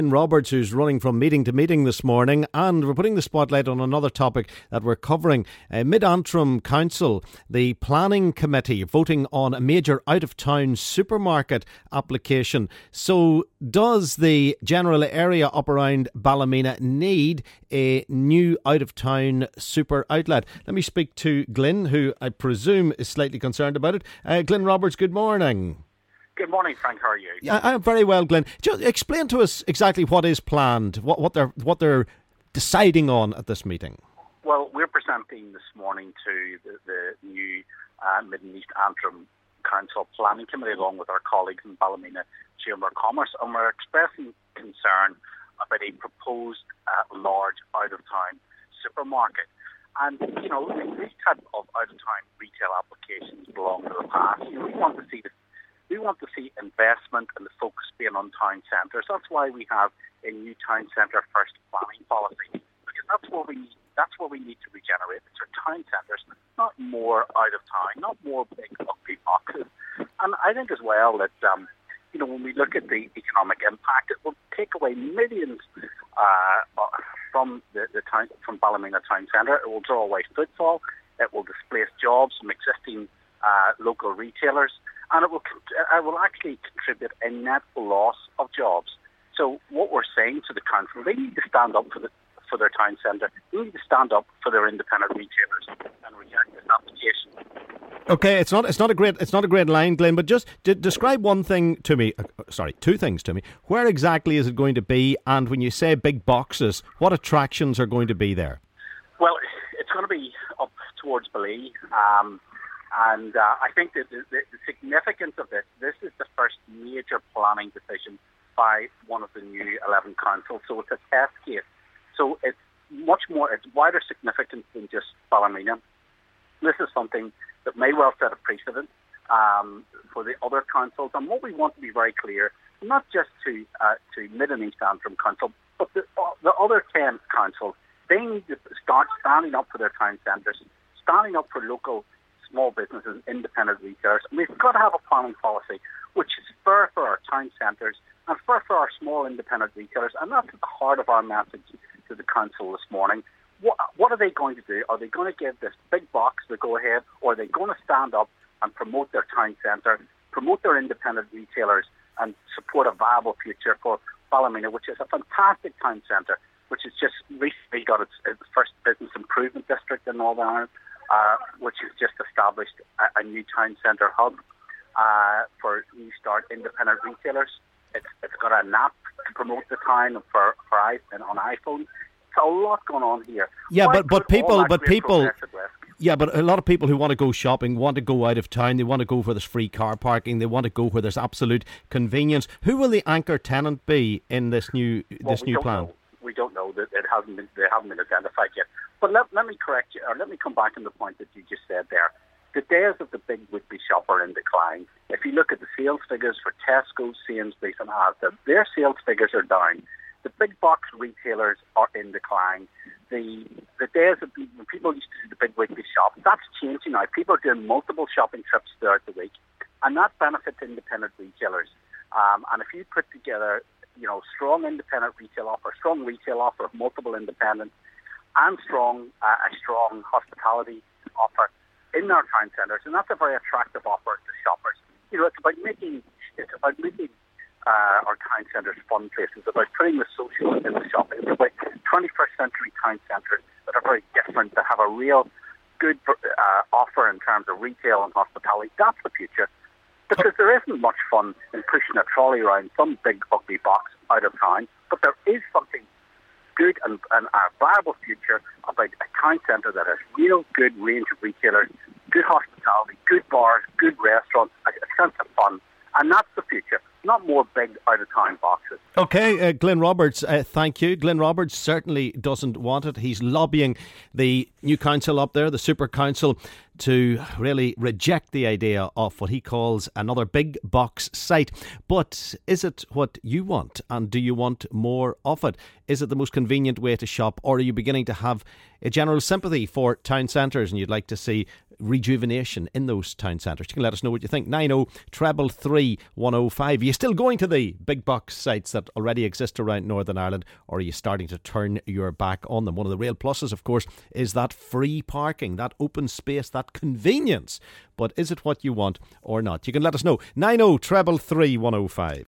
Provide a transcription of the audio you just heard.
Roberts, who's running from meeting to meeting this morning, and we're putting the spotlight on another topic that we're covering. Mid-Antrim Council, the planning committee, voting on a major out-of-town supermarket application. So does the general area up around Ballymena need a new out-of-town super outlet? Let me speak to Glyn, who I presume is slightly concerned about it. Glyn Roberts, good morning. Good morning, Frank. How are you? Yeah, I'm very well, Glyn. Just explain to us exactly what is planned, what they're deciding on at this meeting. Well, we're presenting this morning to the new Mid and East Antrim Council Planning Committee, along with our colleagues in Ballymena Chamber of Commerce, and we're expressing concern about a proposed large out-of-town supermarket. And, you know, these type of out-of-town retail applications belong to the past. You know, we want to see investment and the focus being on town centres. That's why we have a new town centre first planning policy, because that's what we need to regenerate. It's our town centres, not more out of town, not more big ugly boxes. And I think as well that when we look at the economic impact, it will take away millions from from Ballymena town centre. It will draw away footfall. It will displace jobs from existing local retailers. And it will actually contribute a net loss of jobs. So what we're saying to the council, they need to stand up for their town centre. They need to stand up for their independent retailers and reject this application. Okay, it's not a great line, Glenn. But just describe one thing to me. Two things to me. Where exactly is it going to be? And when you say big boxes, what attractions are going to be there? Well, it's going to be up towards Bally. And I think that the significance of this is the first major planning decision by one of the new 11 councils. So it's a test case. So it's wider significance than just Ballymena. This is something that may well set a precedent for the other councils. And what we want to be very clear, not just to Mid and East Antrim Council, but the other 10 councils, they need to start standing up for their town centres, standing up for local small businesses, independent retailers. And we've got to have a planning policy which is fair for our town centres and fair for our small independent retailers. And that's at the heart of our message to the council this morning. What are they going to do? Are they going to give this big box the go-ahead, or are they going to stand up and promote their town centre, promote their independent retailers, and support a viable future for Ballymena, which is a fantastic town centre, which has just recently got its first business improvement district in Northern Ireland, which has just established a new town centre hub for new start independent retailers. It's got an app to promote the town on iPhone. It's a lot going on here. Yeah, but a lot of people who want to go shopping want to go out of town. They want to go where there's free car parking. They want to go where there's absolute convenience. Who will the anchor tenant be in this new plan? We don't know. That they haven't been identified yet. But let me correct you, or let me come back on the point that you just said there. The days of the big would-be shop are in decline. If you look at the sales figures for Tesco, Sainsbury's and Asda, their sales figures are down. The big box retailers are in decline. The days of when people used to do the big weekly shop, that's changing now. People are doing multiple shopping trips throughout the week, and that benefits independent retailers. And if you put together, strong independent retail offer, strong retail offer of multiple independents, and a strong hospitality offer in our town centres, and that's a very attractive offer to shoppers. It's about making our town centres fun places, about putting the social in the shopping. It's about 21st century town centres that are very different, that have a real good offer in terms of retail and hospitality. That's the future. Because there isn't much fun in pushing a trolley around some big ugly box out of town, but there is something good and a viable future about a town centre that has real good range of retailers, good hospitality, good bars, good restaurants, a sense of fun. And that's the future, not more big out-of-town boxes. OK, Glyn Roberts, thank you. Glyn Roberts certainly doesn't want it. He's lobbying the new council up there, the Super Council, to really reject the idea of what he calls another big box site. But is it what you want? And do you want more of it? Is it the most convenient way to shop? Or are you beginning to have a general sympathy for town centres and you'd like to see rejuvenation in those town centres? You can let us know what you think. 90 105. Are you still going to the big box sites that already exist around Northern Ireland, or are you starting to turn your back on them? One of the real pluses, of course, is that free parking, that open space, that convenience. But is it what you want or not? You can let us know. 90 105.